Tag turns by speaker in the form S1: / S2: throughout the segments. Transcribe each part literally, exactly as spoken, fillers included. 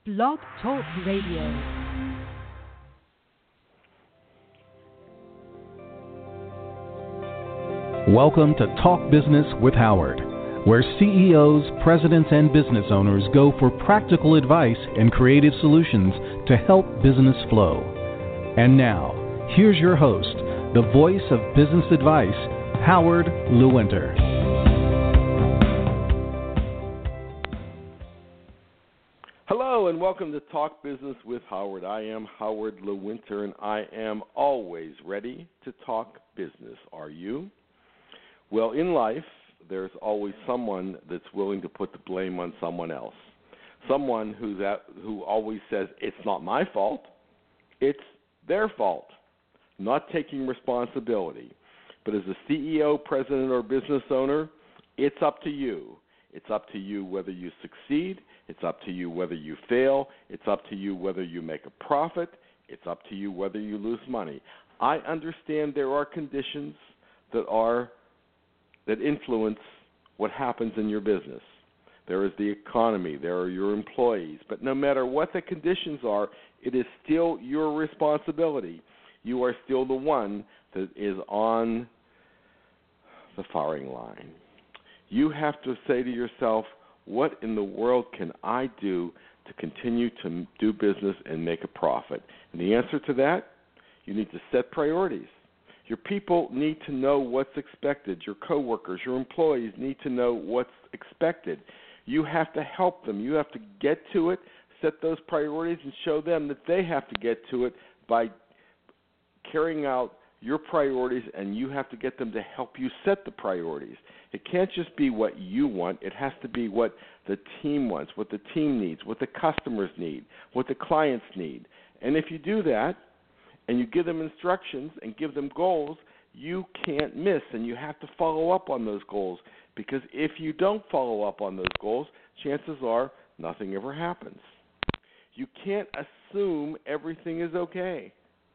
S1: Blog Talk Radio.
S2: Welcome to Talk Business with Howard, where C E Os, presidents, and business owners go for practical advice and creative solutions to help business flow. And now, here's your host, the voice of business advice, Howard Lewinter.
S3: Hello and welcome to Talk Business with Howard. I am Howard Lewinter and I am always ready to talk business. Are you? Well, in life, there's always someone that's willing to put the blame on someone else. Someone who's at, who always says, it's not my fault, it's their fault, not taking responsibility. But as a C E O, president, or business owner, it's up to you. It's up to you whether you succeed. It's up to you whether you fail. It's up to you whether you make a profit. It's up to you whether you lose money. I understand there are conditions that are that influence what happens in your business. There is the economy. There are your employees. But no matter what the conditions are, it is still your responsibility. You are still the one that is on the firing line. You have to say to yourself, what in the world can I do to continue to do business and make a profit? And the answer to that, you need to set priorities. Your people need to know what's expected. Your coworkers, your employees need to know what's expected. You have to help them. You have to get to it, set those priorities, and show them that they have to get to it by carrying out your priorities, and you have to get them to help you set the priorities. It can't just be what you want. It has to be what the team wants, what the team needs, what the customers need, what the clients need. And if you do that, and you give them instructions and give them goals, you can't miss, and you have to follow up on those goals. Because if you don't follow up on those goals, chances are nothing ever happens. You can't assume everything is okay.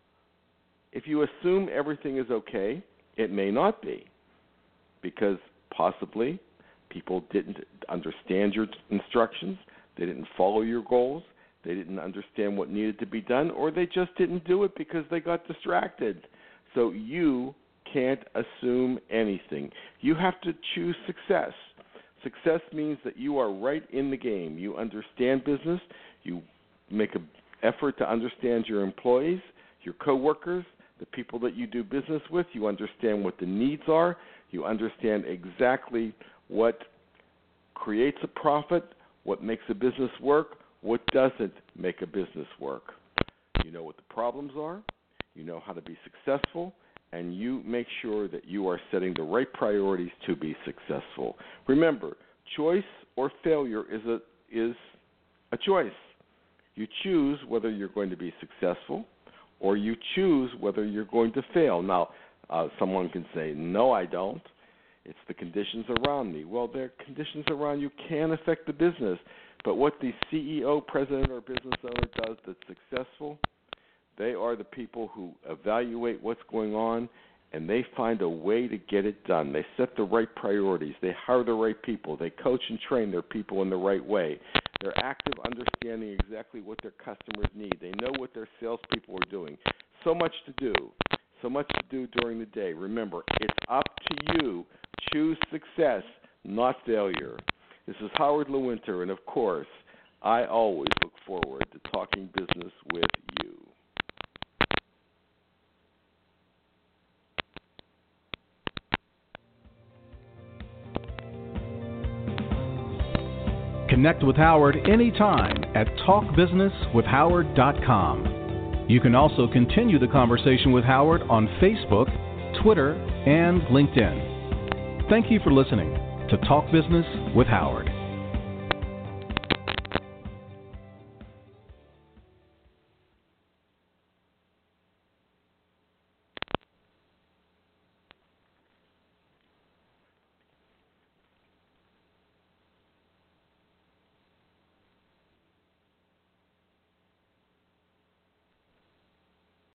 S3: If you assume everything is okay, it may not be, because possibly people didn't understand your instructions, they didn't follow your goals, they didn't understand what needed to be done, or they just didn't do it because they got distracted. So you can't assume anything. You have to choose success. Success means that you are right in the game. You understand business. You make an effort to understand your employees, your coworkers, the people that you do business with. You understand what the needs are. You understand exactly what creates a profit, what makes a business work, what doesn't make a business work. You know what the problems are. You know how to be successful, and you make sure that you are setting the right priorities to be successful. Remember, choice or failure is a is a choice. You choose whether you're going to be successful, or you choose whether you're going to fail. Now, uh, someone can say, no, I don't. It's the conditions around me. Well, the conditions around you can affect the business, but what the C E O, president, or business owner does that's successful, they are the people who evaluate what's going on, and they find a way to get it done. They set the right priorities. They hire the right people. They coach and train their people in the right way. They're active, understanding exactly what their customers need. They know what their salespeople are doing. So much to do. So much to do during the day. Remember, it's up to you. Choose success, not failure. This is Howard Lewinter, and of course, I always look forward to talking business with you.
S2: Connect with Howard anytime at talk business with howard dot com. You can also continue the conversation with Howard on Facebook, Twitter, and LinkedIn. Thank you for listening to Talk Business with Howard.